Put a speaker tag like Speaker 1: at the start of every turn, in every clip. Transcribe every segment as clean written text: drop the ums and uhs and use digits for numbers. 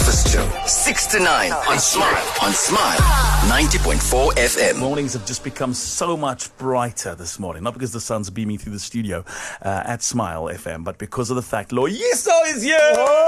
Speaker 1: Breakfast Show, 6 to 9 on Smile 90.4 FM.
Speaker 2: Mornings have just become so much brighter this morning, not because the sun's beaming through the studio at Smile FM, but because of the fact Loyiso is here.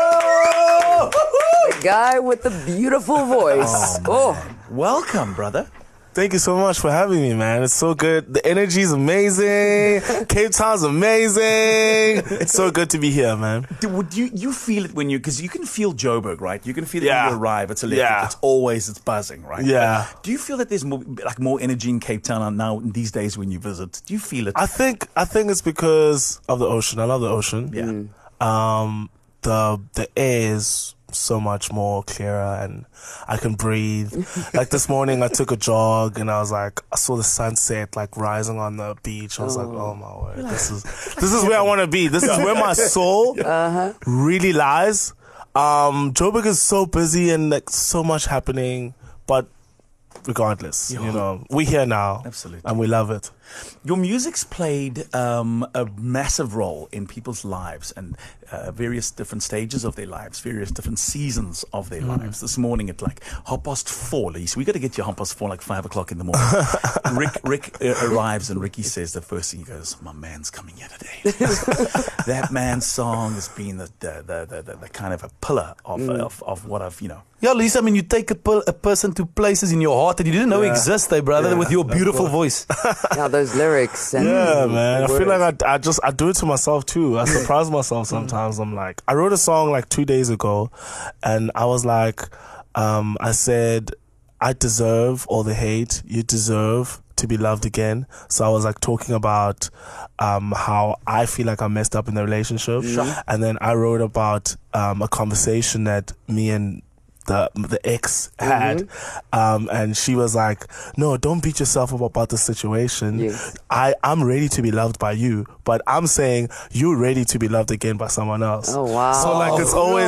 Speaker 3: Oh! The guy with the beautiful voice.
Speaker 2: Welcome, brother.
Speaker 4: Thank you so much for having me, man. It's so good. The energy's amazing. Cape Town's amazing. It's so good to be here, man.
Speaker 2: Would you feel it when because you can feel Joburg, right? You can feel it when you arrive. It's electric.
Speaker 4: Yeah.
Speaker 2: It's buzzing, right?
Speaker 4: Yeah.
Speaker 2: But do you feel that there's more energy in Cape Town now these days when you visit? Do you feel it?
Speaker 4: I think it's because of the ocean. I love the ocean.
Speaker 2: Yeah.
Speaker 4: The air is so much more clearer and I can breathe. Like this morning I took a jog and I saw the sunset like rising on the beach. I was like, oh my word, this is where I want to be. This is where my soul really lies. Joburg is so busy and like so much happening, but regardless, we're here now.
Speaker 2: Absolutely.
Speaker 4: And we love it.
Speaker 2: Your music's played a massive role in people's lives and various different stages of their lives, various different seasons of their lives. This morning at like 4:30, Lise, we got to get you 4:30, like 5 o'clock in the morning. Rick arrives and Ricky says the first thing, he goes, my man's coming here today. That man's song has been the kind of a pillar of what I've,
Speaker 5: Yeah, Lisa, I mean, you take a person to places in your heart that you didn't know exist, brother, with your beautiful voice.
Speaker 3: Yeah, those lyrics. And
Speaker 4: man. I feel like I do it to myself too. I surprise myself sometimes. I'm like, I wrote a song like 2 days ago and I was like, I said, I deserve all the hate. You deserve to be loved again. So I was like talking about how I feel like I messed up in the relationship. And then I wrote about a conversation that me and the ex had, and she was like, no, don't beat yourself up about the situation.
Speaker 3: Yes.
Speaker 4: I'm ready to be loved by you, but I'm saying you're ready to be loved again by someone else.
Speaker 3: Oh wow.
Speaker 4: So like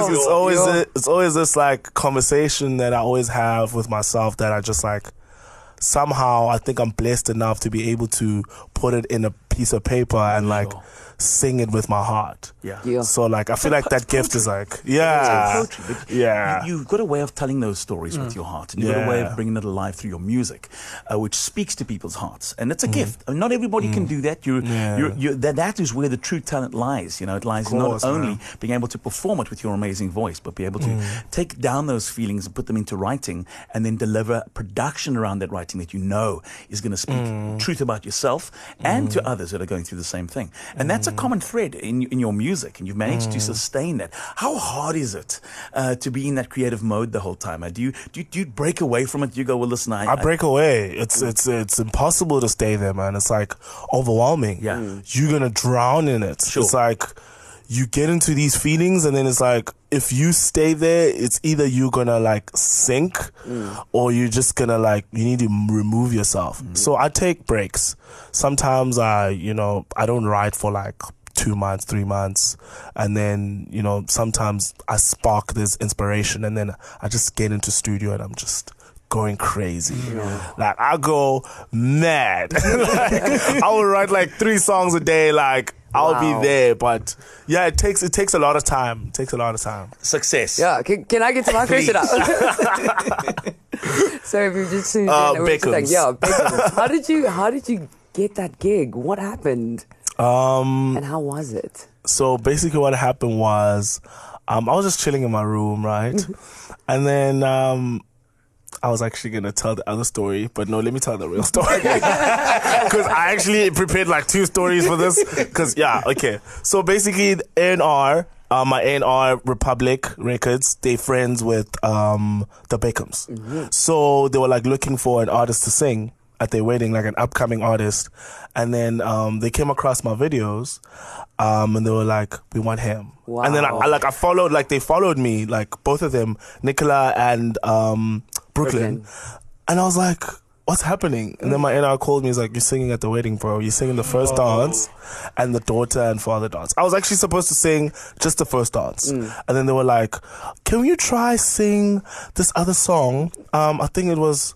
Speaker 4: it's always this like conversation that I always have with myself that I just like somehow I think I'm blessed enough to be able to put it in a piece of paper and like sing it with my heart.
Speaker 3: Yeah.
Speaker 4: So like I feel like that gift is like
Speaker 2: poetry, but
Speaker 4: yeah.
Speaker 2: You've got a way of telling those stories with your heart, and you've got a way of bringing it alive through your music, which speaks to people's hearts, and it's a gift. I mean, not everybody can do that. That is where the true talent lies. It lies in not only being able to perform it with your amazing voice, but be able to take down those feelings and put them into writing, and then deliver production around that writing that is going to speak truth about yourself and to others that are going through the same thing. And that's a common thread in your music, and you've managed to sustain that. How hard is it to be in that creative mode the whole time? Do you break away from it? Do you go, well, listen,
Speaker 4: I break away. It's impossible to stay there, man. It's like overwhelming.
Speaker 2: Yeah.
Speaker 4: You're gonna drown in it.
Speaker 2: Sure.
Speaker 4: It's like you get into these feelings, and then it's like if you stay there, it's either you're gonna like sink, or you're just gonna like you need to remove yourself. So I take breaks. Sometimes I don't write for like 2 months, 3 months, and then sometimes I spark this inspiration, and then I just get into studio and I'm just going crazy. Like I go mad. I will write like 3 songs a day. Like I'll be there, but yeah, it takes a lot of time. It takes a lot of time.
Speaker 2: Success.
Speaker 3: Yeah, can I get to my question up? So if you just
Speaker 4: Beckham's.
Speaker 3: Beckham's. How did you get that gig? What happened? And how was it?
Speaker 4: So basically what happened was I was just chilling in my room, right? And then I was actually going to tell the other story, but no, let me tell the real story. Because I actually prepared like 2 stories for this. So basically A&R, my A&R Republic Records, they're friends with the Beckhams. So they were like looking for an artist to sing at their wedding, like an upcoming artist. And then they came across my videos and they were like, we want him.
Speaker 3: Wow.
Speaker 4: And then they followed me, like both of them, Nicola and Brooklyn. And I was like, what's happening? And then my A&R called me. He's like, you're singing at the wedding, bro. You're singing the first dance and the daughter and father dance. I was actually supposed to sing just the first dance. And then they were like, can you try sing this other song? I think it was,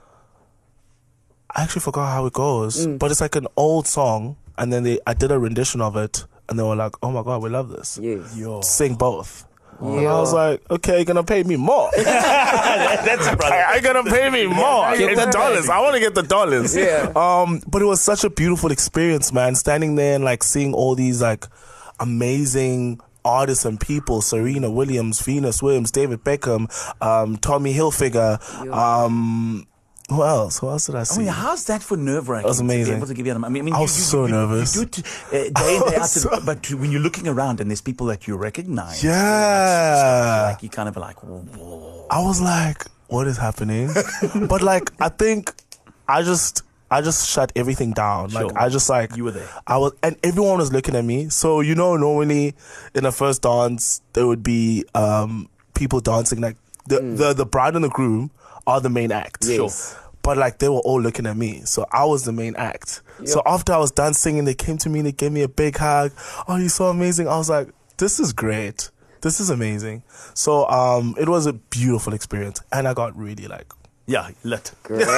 Speaker 4: I actually forgot how it goes, but it's like an old song. And then I did a rendition of it. And they were like, oh my God, we love this.
Speaker 3: Yes.
Speaker 4: Sing both. And I was like, okay, you're gonna pay me more.
Speaker 2: That's it, brother.
Speaker 4: You're gonna pay me more in dollars. I want to get the dollars.
Speaker 3: Yeah.
Speaker 4: But it was such a beautiful experience, man. Standing there and like seeing all these like amazing artists and people: Serena Williams, Venus Williams, David Beckham, Tommy Hilfiger. Who else? Who else did I see?
Speaker 2: I mean, how's that for nerve-wracking?
Speaker 4: That was amazing.
Speaker 2: To be able to give you, I mean,
Speaker 4: I was so nervous.
Speaker 2: You do it day in, day out, but when you're looking around and there's people that you recognize, like you kind of like, whoa.
Speaker 4: I was like, what is happening? But like, I think I just shut everything down.
Speaker 2: Sure.
Speaker 4: Like, I just like,
Speaker 2: you were there.
Speaker 4: And everyone was looking at me. So, you know, normally in the first dance, there would be people dancing. Like the bride and the groom are the main act.
Speaker 3: Yes.
Speaker 4: Sure. But like, they were all looking at me. So I was the main act. Yep. So after I was done singing, they came to me and they gave me a big hug. Oh, you're so amazing. I was like, this is great. This is amazing. So it was a beautiful experience. And I got really like,
Speaker 2: yeah, lit.
Speaker 3: Great.
Speaker 2: See,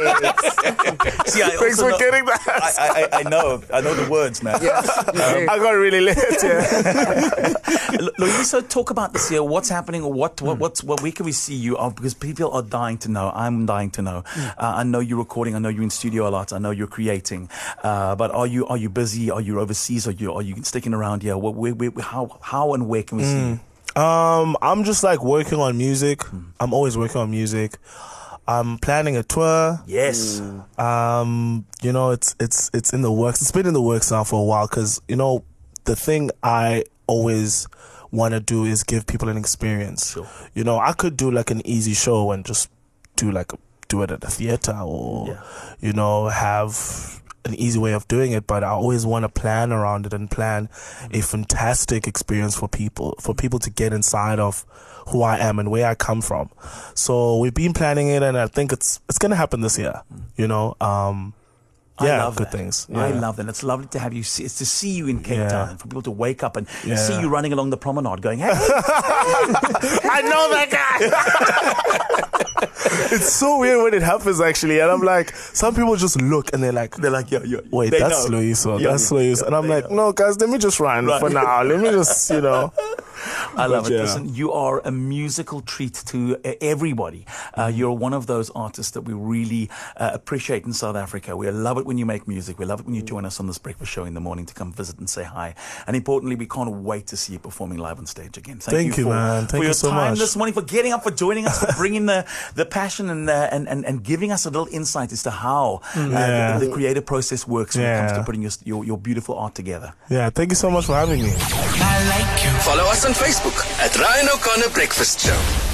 Speaker 4: thanks for getting that.
Speaker 2: I know the words, man.
Speaker 3: Yeah,
Speaker 4: I got really lit. Yeah.
Speaker 2: Loyiso, talk about this year. What's happening? What where can we see you? Because people are dying to know. I'm dying to know. I know you're recording. I know you're in studio a lot. I know you're creating. But are you busy? Are you overseas? Are you sticking around here? How and where can we see you?
Speaker 4: I'm just like working on music. I'm always working on music. I'm planning a tour.
Speaker 2: Yes.
Speaker 4: You know, it's in the works. It's been in the works now for a while because, you know, the thing I always want to do is give people an experience.
Speaker 2: Sure.
Speaker 4: You know, I could do like an easy show and just do it at a theater or, you know, have an easy way of doing it, but I always want to plan around it and plan a fantastic experience for people to get inside of who I am and where I come from. So we've been planning it, and I think it's going to happen this year. You know,
Speaker 2: I love
Speaker 4: good
Speaker 2: that.
Speaker 4: things. Yeah.
Speaker 2: I love that. It's lovely to have you. It's to see you in Cape Town, for people to wake up and see you running along the promenade, going, "Hey,
Speaker 4: I know that guy." It's so weird when it happens, actually, and I'm like, some people just look and they're like,
Speaker 2: yeah.
Speaker 4: Wait, that's Loyiso. That's Loyiso, and I'm like, no, guys, let me just run for now. Let me just, you know.
Speaker 2: I love it. Listen, you are a musical treat to everybody. You're one of those artists that we really appreciate in South Africa. We love it when you make music. We love it when you join us on this breakfast show in the morning to come visit and say hi. And importantly, we can't wait to see you performing live on stage again. Thank you,
Speaker 4: man. Thank you so much.
Speaker 2: For your time this morning, for getting up, for joining us, for bringing the passion and giving us a little insight as to how the creative process works when it comes to putting your beautiful art together.
Speaker 4: Yeah, thank you so much for having me.
Speaker 1: Follow us on Facebook at Ryan O'Connor Breakfast Show.